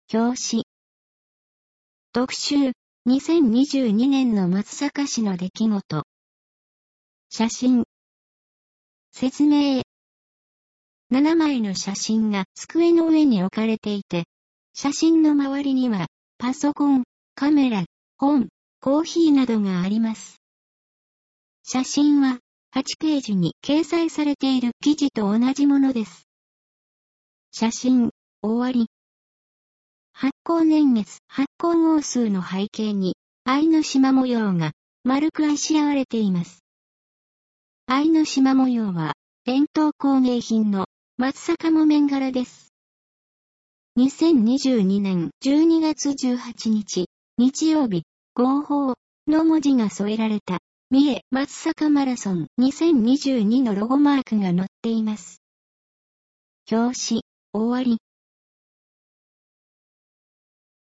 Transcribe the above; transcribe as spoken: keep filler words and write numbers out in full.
表紙。特集、にせんにじゅうにねんの松阪市の出来事。写真。説明。ななまいの写真が机の上に置かれていて、写真の周りには、パソコン、カメラ、本、コーヒーなどがあります。写真は、はちページに掲載されている記事と同じものです。写真、終わり。発行年月、発行号数の背景に、愛の縞模様が丸くあしらわれています。愛の縞模様は、伝統工芸品の松阪木綿柄です。にせんにじゅうにねんじゅうにがつじゅうはちにち、日曜日、号砲の文字が添えられた、三重松阪マラソンにせんにじゅうにのロゴマークが載っています。表紙、終わり。